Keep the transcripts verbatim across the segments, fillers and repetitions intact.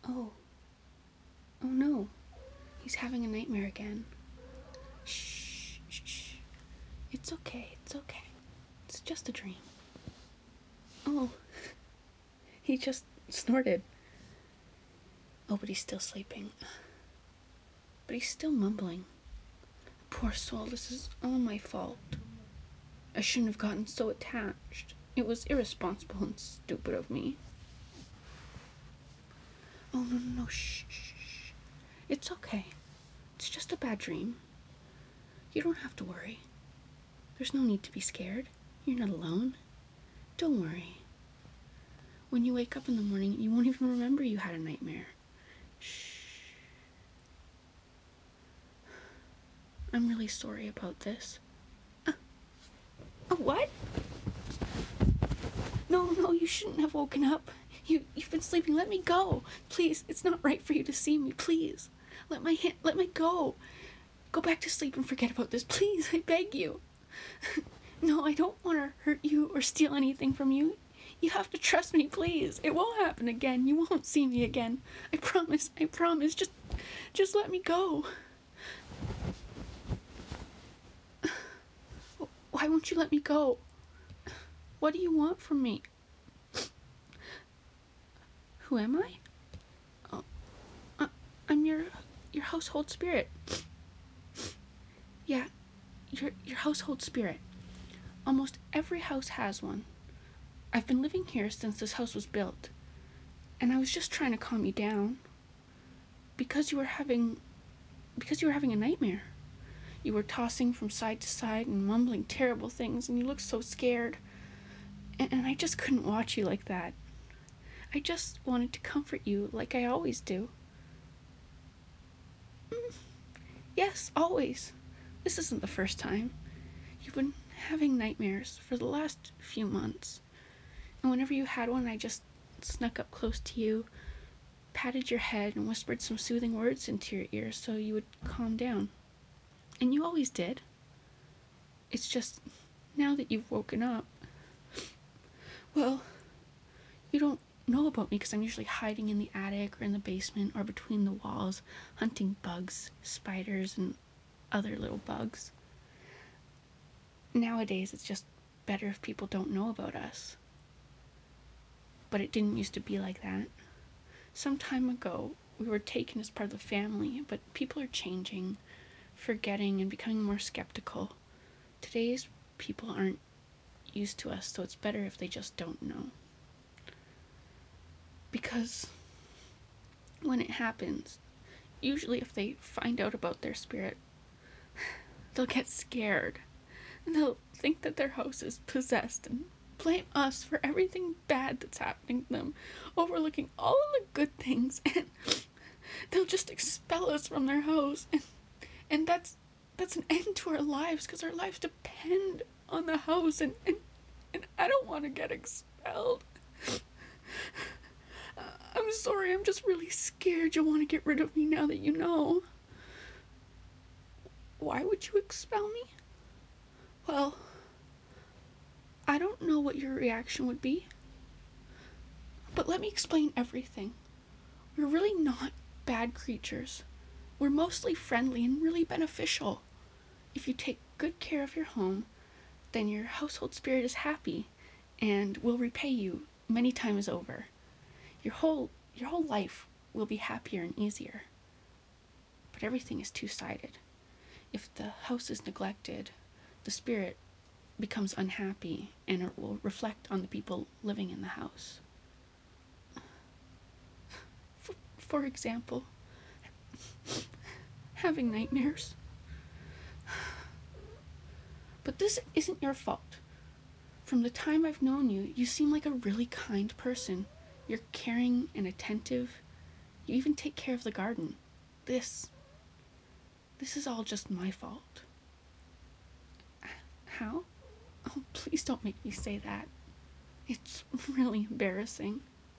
Oh, oh no. He's having a nightmare again. Shh, shh, shh. It's okay, it's okay. It's just a dream. Oh, he just snorted. Oh, but he's still sleeping. But he's still mumbling. Poor soul, this is all my fault. I shouldn't have gotten so attached. It was irresponsible and stupid of me. Oh, no, no, no, shh, shh, shh. It's okay. It's just a bad dream. You don't have to worry. There's no need to be scared. You're not alone. Don't worry. When you wake up in the morning, you won't even remember you had a nightmare. Shh. I'm really sorry about this. Uh, uh, what? No, no, you shouldn't have woken up. You, you've been sleeping. Let me go. Please, it's not right for you to see me. Please. Let my hand, let me go. Go back to sleep and forget about this. Please, I beg you. No, I don't want to hurt you or steal anything from you. You have to trust me, please. It won't happen again. You won't see me again. I promise. I promise. Just just let me go. Why won't you let me go? What do you want from me? Who am I? Oh, uh, I'm your your household spirit. Yeah, your your household spirit. Almost every house has one. I've been living here since this house was built, and I was just trying to calm you down because you were having because you were having a nightmare. You were tossing from side to side and mumbling terrible things, and you looked so scared. And, and I just couldn't watch you like that. I just wanted to comfort you like I always do. Mm, yes, always. This isn't the first time. You've been having nightmares for the last few months. And whenever you had one, I just snuck up close to you, patted your head, and whispered some soothing words into your ear so you would calm down. And you always did. It's just now that you've woken up, well, you don't know about me because I'm usually hiding in the attic or in the basement or between the walls, hunting bugs, spiders, and other little bugs. Nowadays, it's just better if people don't know about us. But it didn't used to be like that. Some time ago, we were taken as part of the family, but people are changing, forgetting, and becoming more skeptical. Today's people aren't used to us, so it's better if they just don't know. Because when it happens, usually if they find out about their spirit, they'll get scared. And they'll think that their house is possessed and blame us for everything bad that's happening to them, overlooking all of the good things, and they'll just expel us from their house. And, and that's that's an end to our lives because our lives depend on the house, and, and, and I don't want to get expelled. Uh, I'm sorry, I'm just really scared you'll want to get rid of me now that you know. Why would you expel me? Well, I don't know what your reaction would be, but let me explain everything. We're really not bad creatures. We're mostly friendly and really beneficial. If you take good care of your home, then your household spirit is happy and will repay you many times over. Your whole your whole life will be happier and easier. But everything is two-sided. If the house is neglected, the spirit becomes unhappy and it will reflect on the people living in the house. For, for example, having nightmares. But this isn't your fault. From the time I've known you, you seem like a really kind person. You're caring and attentive. You even take care of the garden. This. This is all just my fault. How? Oh, please don't make me say that. It's really embarrassing.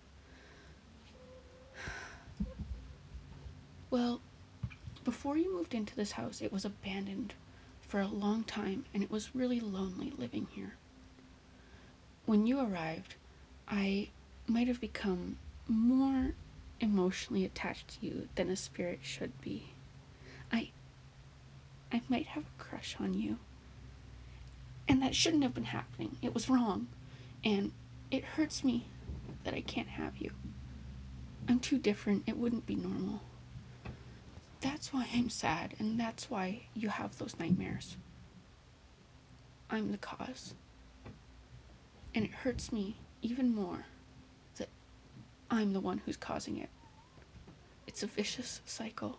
Well, before you moved into this house, it was abandoned for a long time, and it was really lonely living here. When you arrived, I might have become more emotionally attached to you than a spirit should be. I I might have a crush on you. And that shouldn't have been happening. It was wrong. And it hurts me that I can't have you. I'm too different. It wouldn't be normal. That's why I'm sad, and that's why you have those nightmares. I'm the cause. And it hurts me even more that I'm the one who's causing it. It's a vicious cycle.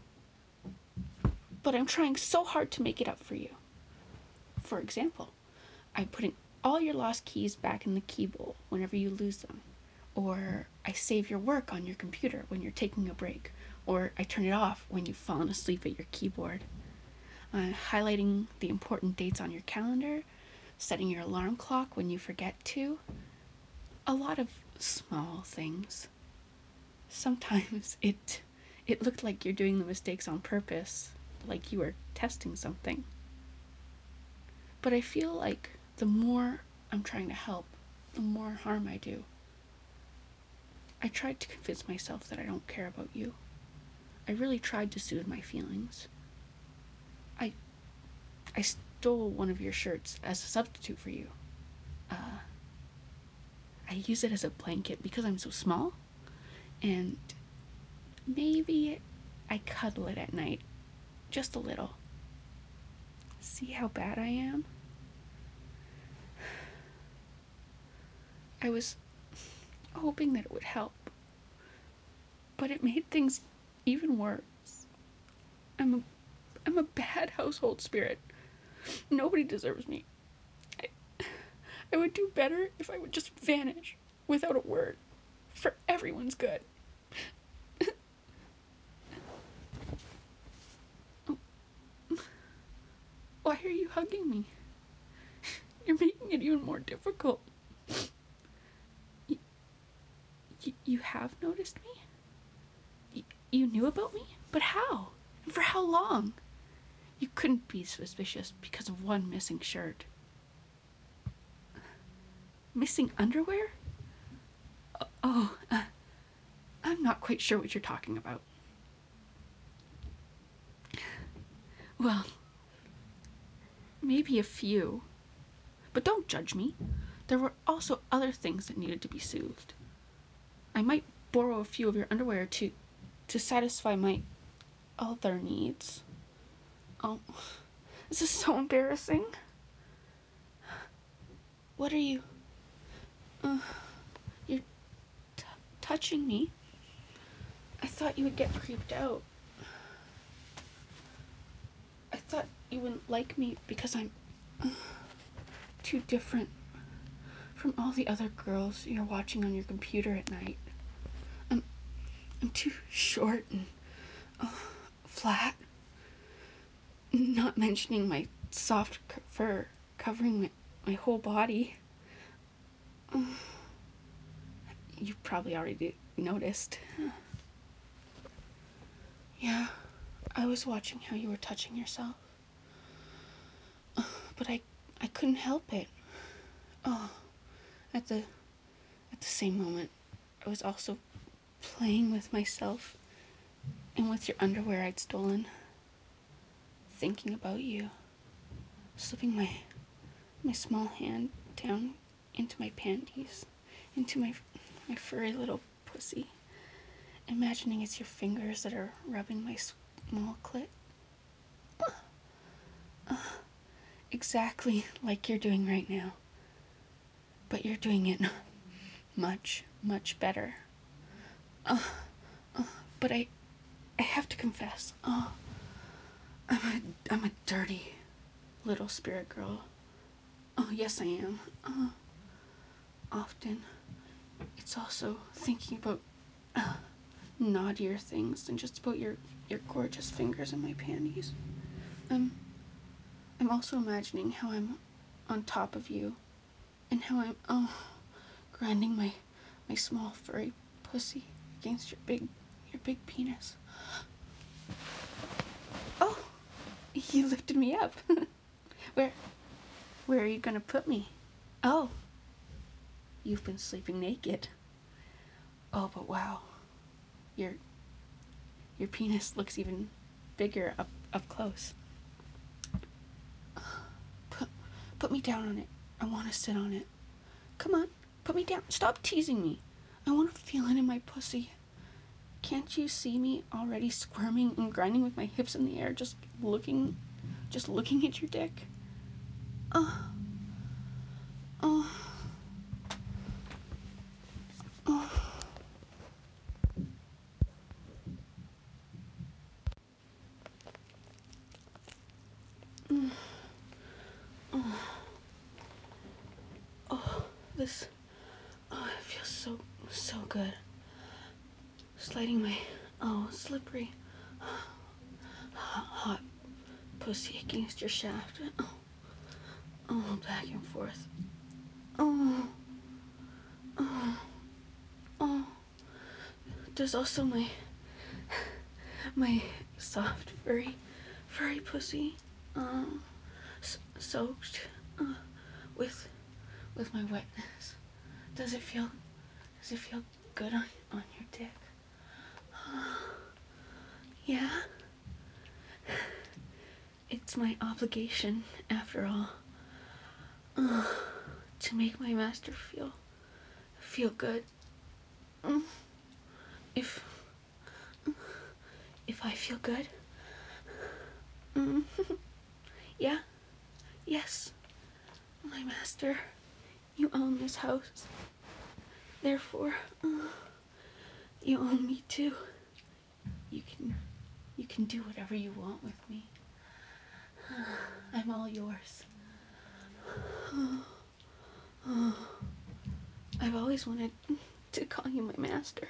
But I'm trying so hard to make it up for you. For example, I'm putting all your lost keys back in the key bowl whenever you lose them. Or I save your work on your computer when you're taking a break. Or I turn it off when you've fallen asleep at your keyboard. Uh, highlighting the important dates on your calendar, setting your alarm clock when you forget to. A lot of small things. Sometimes it it looked like you're doing the mistakes on purpose, like you were testing something. But I feel like the more I'm trying to help, the more harm I do. I tried to convince myself that I don't care about you. I really tried to soothe my feelings. I I stole one of your shirts as a substitute for you. Uh, I use it as a blanket because I'm so small, and maybe I cuddle it at night, just a little. See how bad I am? I was hoping that it would help, but it made things even worse. I'm a, I'm a bad household spirit. Nobody deserves me. I, I would do better if I would just vanish without a word, for everyone's good. Why are you hugging me? You're making it even more difficult. Y- y- you have noticed me? Y- you knew about me? But how? And for how long? You couldn't be suspicious because of one missing shirt. Missing underwear? Oh, uh, I'm not quite sure what you're talking about. Well, maybe a few. But don't judge me. There were also other things that needed to be soothed. I might borrow a few of your underwear to to satisfy my other needs. Oh, this is so embarrassing. What are you? Uh, you're t- touching me. I thought you would get creeped out. I thought you wouldn't like me because I'm uh, too different from all the other girls you're watching on your computer at night. I'm, I'm too short and uh, flat. Not mentioning my soft fur covering my, my whole body. Uh, you probably already noticed. Yeah, I was watching how you were touching yourself. Uh, but I, I couldn't help it. Oh, at the at the same moment, I was also playing with myself and with your underwear I'd stolen. Thinking about you. Slipping my my small hand down into my panties, into my my furry little pussy, imagining it's your fingers that are rubbing my small clit. Uh, exactly like you're doing right now. But you're doing it much, much better. Uh, uh, but I, I have to confess, uh, I'm a, I'm a dirty little spirit girl. Oh, yes, I am. Uh, often, it's also thinking about uh, naughtier things than just about your, your gorgeous fingers in my panties. I'm, I'm also imagining how I'm on top of you, and how I'm, oh, grinding my, my small furry pussy against your big, your big penis. Oh, you lifted me up. Where, where are you gonna put me? Oh, you've been sleeping naked. Oh, but wow. your your penis looks even bigger up up close. Put put me down on it. I want to sit on it. Come on, put me down. Stop teasing me. I want to feel it in my pussy. Can't you see me already squirming and grinding with my hips in the air, just looking, just looking at your dick? Oh, oh, oh. Mm. Oh, oh, this, oh, it feels so, so good. Sliding my, oh, slippery, hot, hot pussy against your shaft. Oh, oh, back and forth. Oh, oh, oh. There's also my, my soft, furry, furry pussy, um, s- soaked, uh, with, with my wetness. Does it feel, does it feel good on, on your dick? Yeah? It's my obligation, after all, uh, to make my master feel, feel good. Mm. If, if I feel good, mm. Yeah, yes, my master, you own this house. Therefore, uh, you own me too. You can, you can do whatever you want with me. I'm all yours. I've always wanted to call you my master.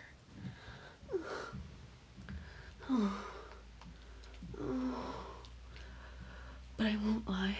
But I won't lie.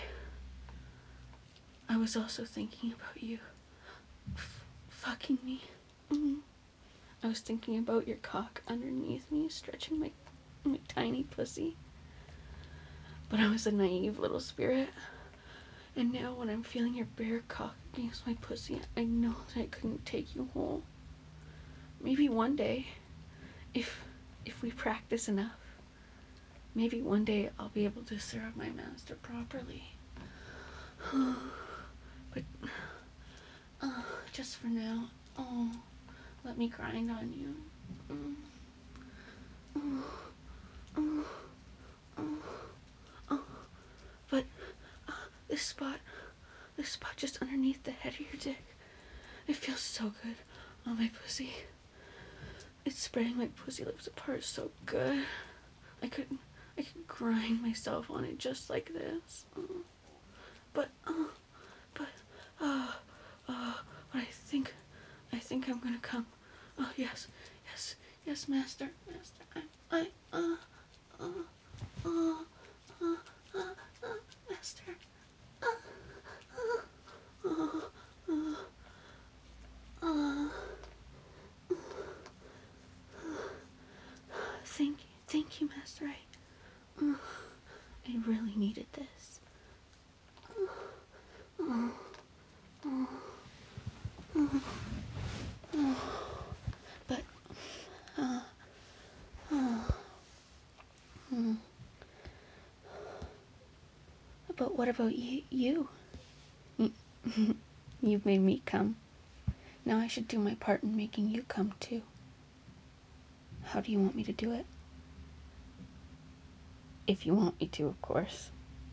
I was also thinking about you f- fucking me. Mm. I was thinking about your cock underneath me, stretching my, my tiny pussy. But I was a naive little spirit. And now when I'm feeling your bare cock against my pussy, I know that I couldn't take you whole. Maybe one day, if if we practice enough, maybe one day I'll be able to serve my master properly. But uh, just for now, oh, let me grind on you. Mm. Oh, oh, oh, oh. But uh, this spot, this spot just underneath the head of your dick, it feels so good on my pussy. It's spreading my pussy lips apart so good. I could, I could grind myself on it just like this. Uh, but, uh, but, uh, uh, but I think, I think I'm gonna come. Oh yes, yes, yes, master, master. I, I, uh, uh, uh, uh, uh, uh master. Uh, uh, uh, uh, uh. Thank you, thank you, master. I, uh, I really needed this. Uh, uh, uh, uh, but, uh, uh, hmm. But what about y- you? You've made me come. Now I should do my part in making you come too. How do you want me to do it? If you want me to, of course.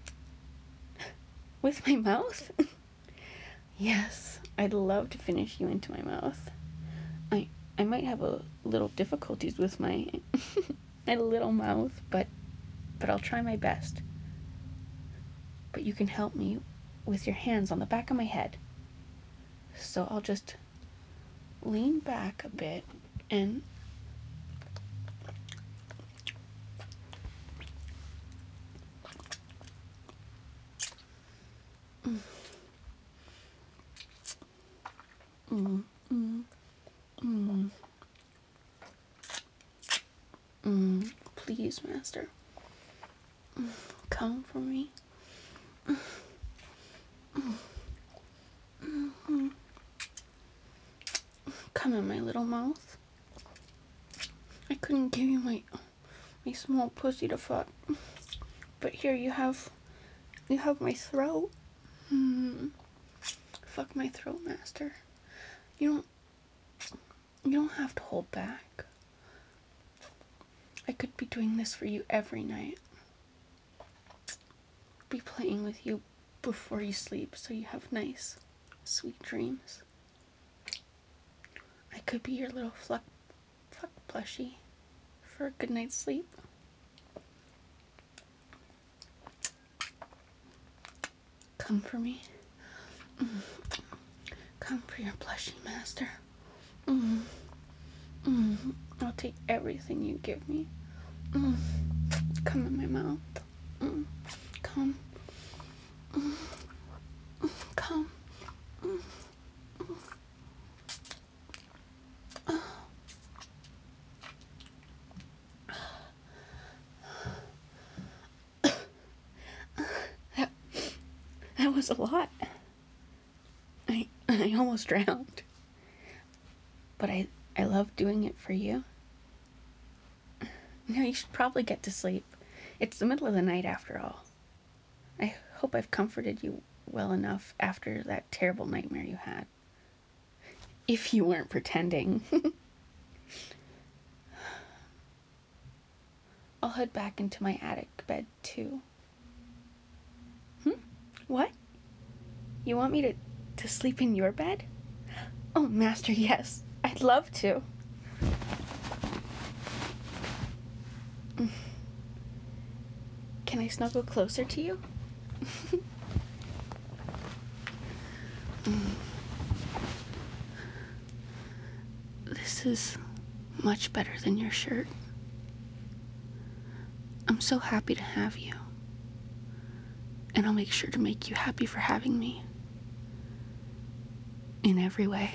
With my mouth? Yes, I'd love to finish you into my mouth. I I might have a little difficulties with my my little mouth, but but I'll try my best. But you can help me with your hands on the back of my head. So I'll just lean back a bit and mm, mm, mm, mm, mm. Please, master, come for me. Come in my little mouth. I couldn't give you my my small pussy to fuck, but here you have you have my throat. Hmm. Fuck my throat, master. You don't you don't have to hold back. I could be doing this for you every night. Be playing with you before you sleep so you have nice, sweet dreams. I could be your little fuck, fuck plushie for a good night's sleep. Come for me. Mm. Come for your plushie, master. Mm. Mm. I'll take everything you give me. Mm. Come in my mouth. Mm. Come. Mm. Come. Mm. That, that was a lot. I I almost drowned. But I, I love doing it for you. Now you should probably get to sleep. It's the middle of the night after all. I hope I've comforted you well enough after that terrible nightmare you had. If you weren't pretending. I'll head back into my attic bed too. Hmm? What? You want me to, to sleep in your bed? Oh, Master, yes. I'd love to. Can I snuggle closer to you? This is much better than your shirt. I'm so happy to have you. And I'll make sure to make you happy for having me. In every way.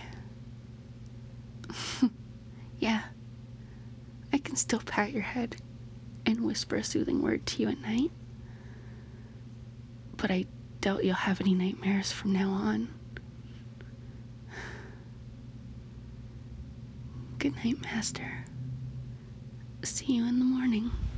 Yeah. I can still pat your head and whisper a soothing word to you at night. But I doubt you'll have any nightmares from now on. Good night, Master. See you in the morning.